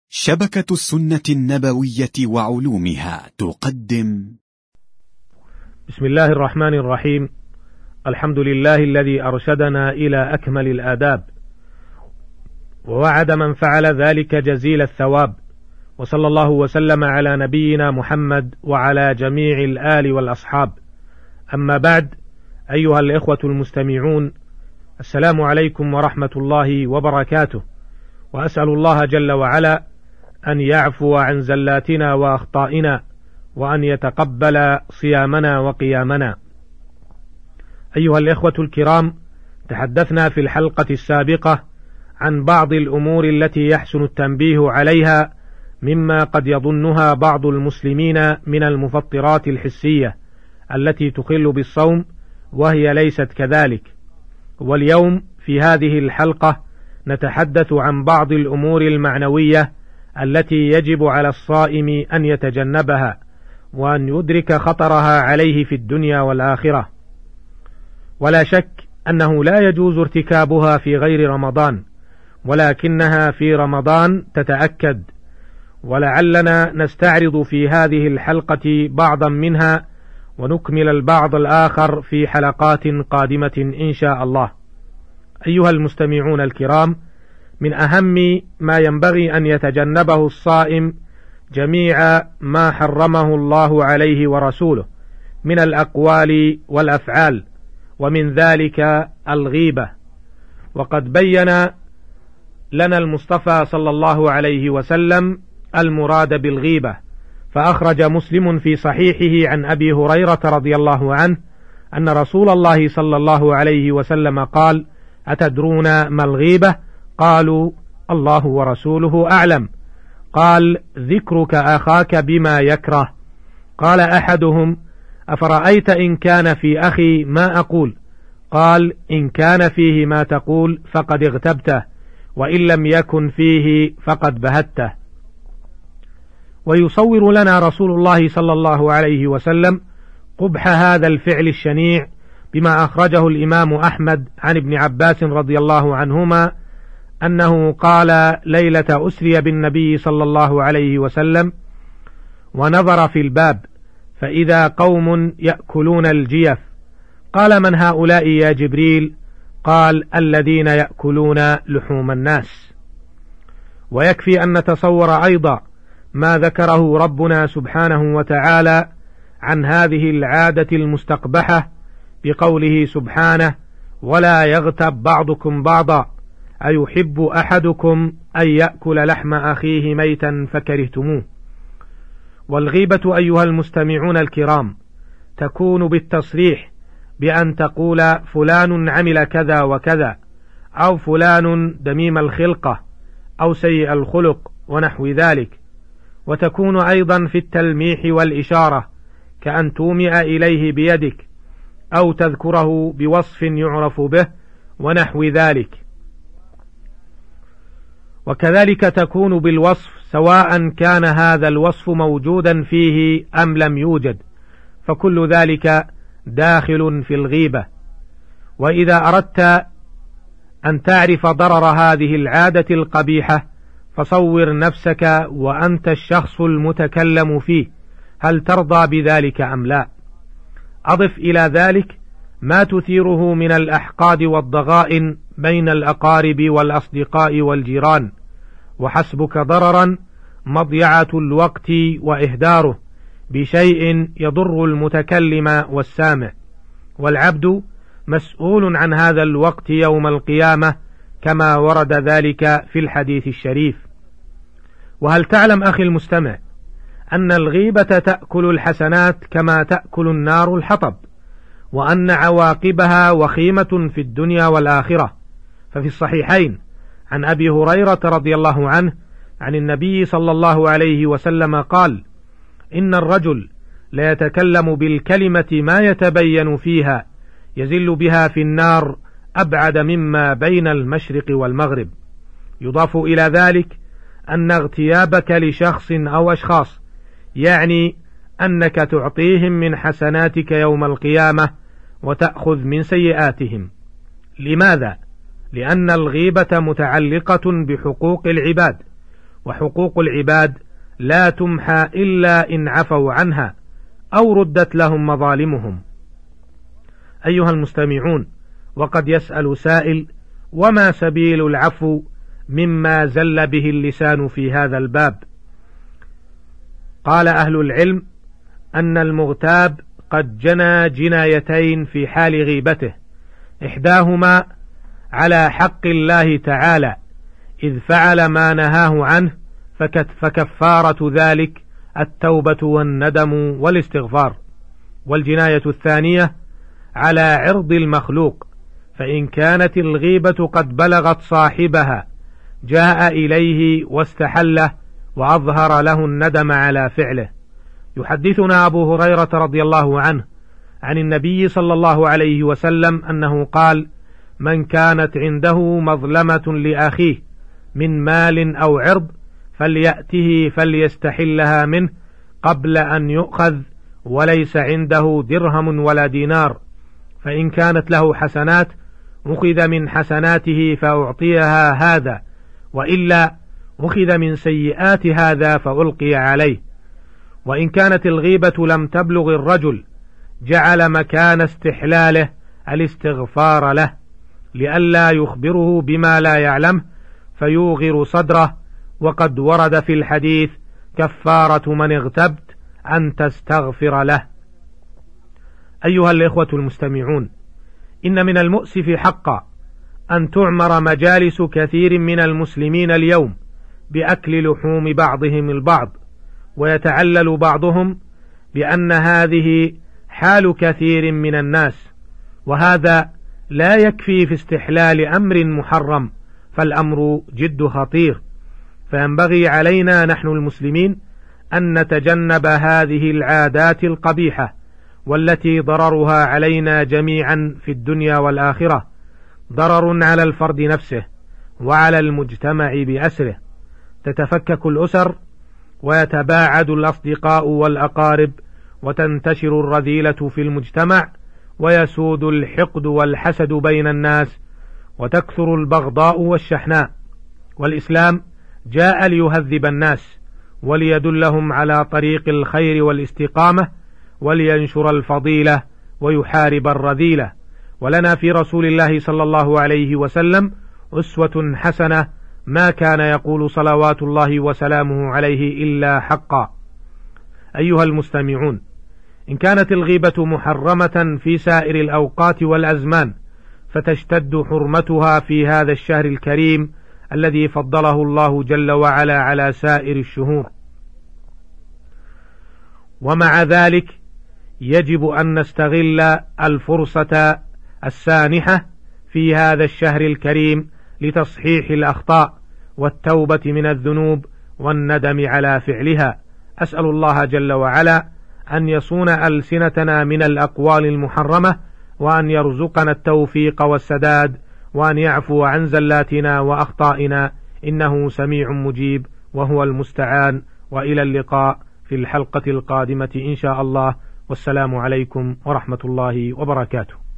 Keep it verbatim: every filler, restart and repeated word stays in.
شبكة السنة النبوية وعلومها تقدم. بسم الله الرحمن الرحيم. الحمد لله الذي أرشدنا إلى أكمل الآداب، ووعد من فعل ذلك جزيل الثواب، وصلى الله وسلم على نبينا محمد وعلى جميع الآل والأصحاب. أما بعد، أيها الإخوة المستمعون، السلام عليكم ورحمة الله وبركاته، وأسأل الله جل وعلا أن يعفو عن زلاتنا وأخطائنا، وأن يتقبل صيامنا وقيامنا. أيها الإخوة الكرام، تحدثنا في الحلقة السابقة عن بعض الأمور التي يحسن التنبيه عليها مما قد يظنها بعض المسلمين من المفطرات الحسية التي تخل بالصوم، وهي ليست كذلك. واليوم في هذه الحلقة نتحدث عن بعض الأمور المعنوية التي يجب على الصائم أن يتجنبها، وأن يدرك خطرها عليه في الدنيا والآخرة. ولا شك أنه لا يجوز ارتكابها في غير رمضان، ولكنها في رمضان تتأكد، ولعلنا نستعرض في هذه الحلقة بعضا منها، ونكمل البعض الآخر في حلقات قادمة إن شاء الله. أيها المستمعون الكرام، من أهم ما ينبغي أن يتجنبه الصائم جميع ما حرمه الله عليه ورسوله من الأقوال والأفعال، ومن ذلك الغيبة. وقد بين لنا المصطفى صلى الله عليه وسلم المراد بالغيبة، فأخرج مسلم في صحيحه عن أبي هريرة رضي الله عنه أن رسول الله صلى الله عليه وسلم قال: أتدرون ما الغيبة؟ قالوا: الله ورسوله أعلم. قال: ذكرك أخاك بما يكره. قال أحدهم: أفرأيت إن كان في أخي ما أقول؟ قال: إن كان فيه ما تقول فقد اغتبته، وإن لم يكن فيه فقد بهته. ويصور لنا رسول الله صلى الله عليه وسلم قبح هذا الفعل الشنيع بما أخرجه الإمام أحمد عن ابن عباس رضي الله عنهما أنه قال ليلة أسري بالنبي صلى الله عليه وسلم ونظر في الباب فإذا قوم يأكلون الجيف، قال: من هؤلاء يا جبريل؟ قال: الذين يأكلون لحوم الناس. ويكفي أن نتصور أيضا ما ذكره ربنا سبحانه وتعالى عن هذه العادة المستقبحة بقوله سبحانه: ولا يغتب بعضكم بعضا أيحب أحدكم أن يأكل لحم أخيه ميتا فكرهتموه. والغيبة أيها المستمعون الكرام تكون بالتصريح بأن تقول فلان عمل كذا وكذا، أو فلان دميم الخلقة أو سيء الخلق ونحو ذلك. وتكون أيضا في التلميح والإشارة، كأن تومئ إليه بيدك، أو تذكره بوصف يعرف به ونحو ذلك. وكذلك تكون بالوصف، سواء كان هذا الوصف موجودا فيه أم لم يوجد، فكل ذلك داخل في الغيبة. وإذا أردت أن تعرف ضرر هذه العادة القبيحة، فصور نفسك وأنت الشخص المتكلم فيه، هل ترضى بذلك أم لا؟ أضف إلى ذلك ما تثيره من الأحقاد والضغائن بين الأقارب والأصدقاء والجيران، وحسبك ضررا مضيعة الوقت وإهداره بشيء يضر المتكلم والسامع، والعبد مسؤول عن هذا الوقت يوم القيامة، كما ورد ذلك في الحديث الشريف. وهل تعلم أخي المستمع أن الغيبة تأكل الحسنات كما تأكل النار الحطب، وأن عواقبها وخيمة في الدنيا والآخرة؟ ففي الصحيحين عن أبي هريرة رضي الله عنه عن النبي صلى الله عليه وسلم قال: إن الرجل ليتكلم بالكلمة ما يتبين فيها يزل بها في النار أبعد مما بين المشرق والمغرب. يضاف إلى ذلك أن اغتيابك لشخص أو أشخاص يعني أنك تعطيهم من حسناتك يوم القيامة وتأخذ من سيئاتهم. لماذا؟ لأن الغيبة متعلقة بحقوق العباد، وحقوق العباد لا تمحى إلا إن عفوا عنها أو ردت لهم مظالمهم. أيها المستمعون، وقد يسأل سائل: وما سبيل العفو مما زل به اللسان في هذا الباب؟ قال أهل العلم أن المغتاب قد جنى جنايتين في حال غيبته، إحداهما على حق الله تعالى إذ فعل ما نهاه عنه، فكفارة ذلك التوبة والندم والاستغفار، والجناية الثانية على عرض المخلوق، فإن كانت الغيبة قد بلغت صاحبها جاء إليه واستحله وأظهر له الندم على فعله. يحدثنا أبو هريرة رضي الله عنه عن النبي صلى الله عليه وسلم أنه قال: من كانت عنده مظلمة لأخيه من مال أو عرض فليأته فليستحلها منه قبل أن يؤخذ وليس عنده درهم ولا دينار، فإن كانت له حسنات أخذ من حسناته فأعطيها هذا، وإلا أخذ من سيئات هذا فألقي عليه. وإن كانت الغيبة لم تبلغ الرجل جعل مكان استحلاله الاستغفار له لئلا يخبره بما لا يعلمه فيوغر صدره، وقد ورد في الحديث: كفارة من اغتبت أن تستغفر له. أيها الإخوة المستمعون، إن من المؤسف حقا أن تعمر مجالس كثير من المسلمين اليوم بأكل لحوم بعضهم البعض، ويتعلل بعضهم بأن هذه حال كثير من الناس، وهذا لا يكفي في استحلال أمر محرم، فالأمر جد خطير. فينبغي علينا نحن المسلمين أن نتجنب هذه العادات القبيحة والتي ضررها علينا جميعا في الدنيا والآخرة، ضرر على الفرد نفسه وعلى المجتمع بأسره. تتفكك الأسر ويتباعد الأصدقاء والأقارب وتنتشر الرذيلة في المجتمع ويسود الحقد والحسد بين الناس وتكثر البغضاء والشحناء. والإسلام جاء ليهذب الناس وليدلهم على طريق الخير والاستقامة ولينشر الفضيلة ويحارب الرذيلة. ولنا في رسول الله صلى الله عليه وسلم أسوة حسنة، ما كان يقول صلوات الله وسلامه عليه إلا حقا. أيها المستمعون، إن كانت الغيبة محرمة في سائر الأوقات والأزمان، فتشتد حرمتها في هذا الشهر الكريم الذي فضله الله جل وعلا على سائر الشهور. ومع ذلك يجب أن نستغل الفرصة السانحة في هذا الشهر الكريم لتصحيح الأخطاء والتوبة من الذنوب والندم على فعلها. أسأل الله جل وعلا أن يصون ألسنتنا من الأقوال المحرمة، وأن يرزقنا التوفيق والسداد، وأن يعفو عن زلاتنا وأخطائنا، إنه سميع مجيب وهو المستعان. وإلى اللقاء في الحلقة القادمة إن شاء الله، والسلام عليكم ورحمة الله وبركاته.